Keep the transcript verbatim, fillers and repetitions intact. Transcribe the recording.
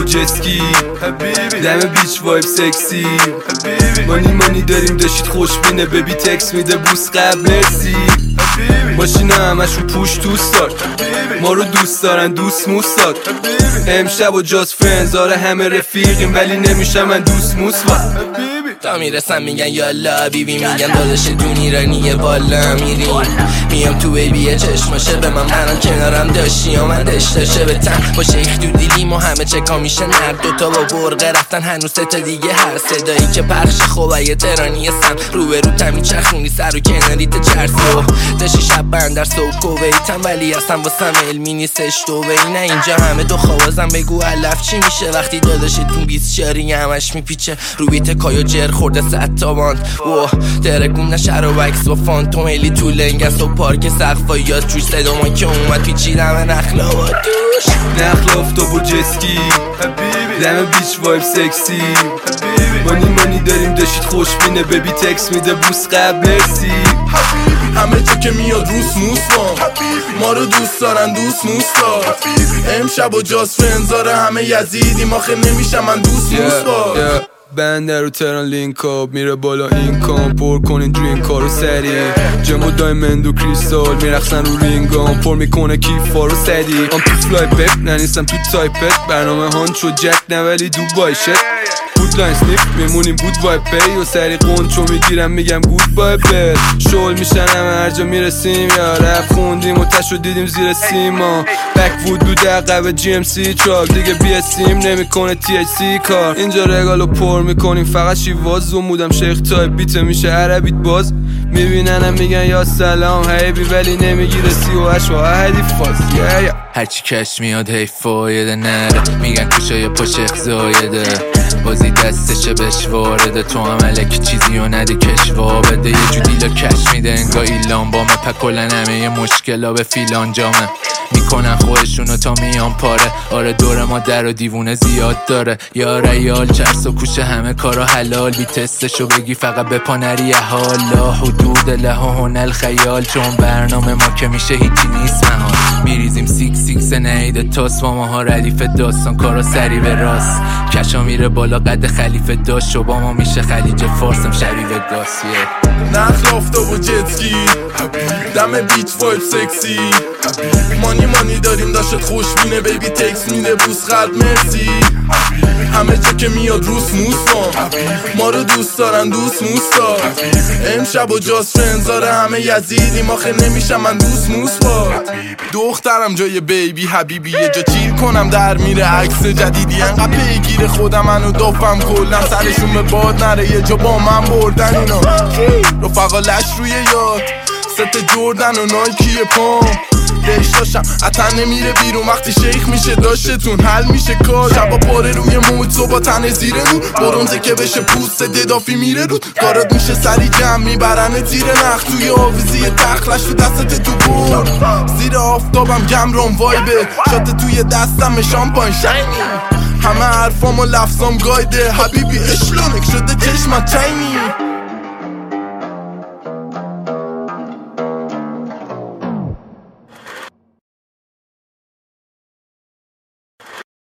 جسکی دم بیچ وایب سکسی مانی مانی داریم داشتید خوشبینه ببی تکس میده بوس قبل مرسی ماشینا همشون پوش دوست دار ما رو دوست دارن دوست موستاد امشب و جاز فرنز آره همه رفیقیم ولی نمیشم من دوست موس تا میرسم میگن یالا بیبی میگن داداش دون ایرانیه بالا میریم میام تو بیبیه چشماشه به من منم کنارم داشتی یا من داشته به تن با شیخ دو دیلیم و همه چکا میشه نرد دوتا با برقه رفتن هنوز سه تا دیگه هر صدایی که پخش خوبه یه ترانی سم رو به رو تمی چرخونی سر و کناریت چرسی و داشتی شب بندر سوکو ویتم ولی اصلا واسم علمی نیستش تو نه اینجا همه دو خوازم بگو علف چی میشه وقتی داداشتون بیست شاری همش میپیچه رو بیت کایو جر خورده صد تا باند اوه درگون نشر و وکس با فانتوم ایلی تو لنگست و پارک سقفا یاد جوش صدا ما که اومد پیچیدم نخلا و دوش نخلا افتاب و جسکی دم بیچ وایب سکسی مانی مانی داریم داشتید خوشبینه ببی تکس میده بوس قبل مرسی همه جا که میاد روس موس ما رو دوست دارن دوست موستا امشب و جاز فرنزاره همه یزیدیم آخه نمیشم من دوست موستا بندر رو تران لینک اپ میره بالا این کام پر کنین درینک ها رو سری جمع و دایمند و کریستال میرخصن رو رینگام پر میکنه کیفا رو سدی ام تو فلای پپ ننیستم تو تایپت برنامه هانچو جک نولی دوبای شد بود لاین سنیپ میمونیم بود وای پی و سری قنچو میگیرم میگم گود بای بل شول میشن همه هر جا میرسیم یا رف خوندیم و تشو دیدیم زیر سیما بک وود بود عقب جی ام سی چاک دیگه بی اسیم نمیکنه تی اچ سی کار اینجا رگالو پر میکنیم فقط شیواز زمودم شیخ تایپ بیت میشه عربیت باز میبیننم میگن یا سلام حیبی ولی نمیگیره سی و هشت و هدی فاز هرچی کش میاد هی فایده نره میگن کشای پشخ زایده بازی دستشه بهش وارده تو هم علکی چیزی و نده کشوا بده یه جو دیلا کش میده انگا ایلان بامه پکلن همه یه مشکلا به فیلان جامه میکنن خودشونو تا میان پاره آره دور ما در و دیوونه زیاد داره یا ریال چرس و کوشه همه کارا حلال بی تستشو بگی فقط به پانری حال لا حدود له و هنل خیال چون برنامه ما که میشه هیچی نیست محال میریزیم سیک سیکس نیده تاس با ماها ردیف داستان کارا سری به راست کشا میره بالا قد خلیفه داشت و با ما میشه خلیج فارسم شبیه گاسیه نخل افتاب و جتکی دم بیچ وایب سکسی مانی مانی داریم داشت خوشبینه بیبی تکس میده بوس قلب مرسی همه جا که میاد روس موس ما رو دوست دارن دوست موستا امشب و جاز فرنزاره همه یزیدیم آخه نمیشم من دوست موس با دخترم جای بیبی حبیبی یه جا چیر کنم در میره عکس جدیدی انقدر پیگیر خودم منو دافم کلم سرشون به باد نره یه جا با من بردن اینا رفقا لش روی یاد ست جردن و نایکی پام داشتم اتن نمیره بیرون وقتی شیخ میشه داشتتون حل میشه کار شبا پاره روی موج صبح تنه زیر رو برونزه که بشه پوست ددافی میره رو کارات میشه سری جمع میبرن زیر نخ توی آویزی تخلش تو دستت تو بور زیر آفتابم گمرون وایبه شات توی دستم شامپاین شاینی همه حرفام و لفظام گایده حبیبی اشلونک شده چشمت چینی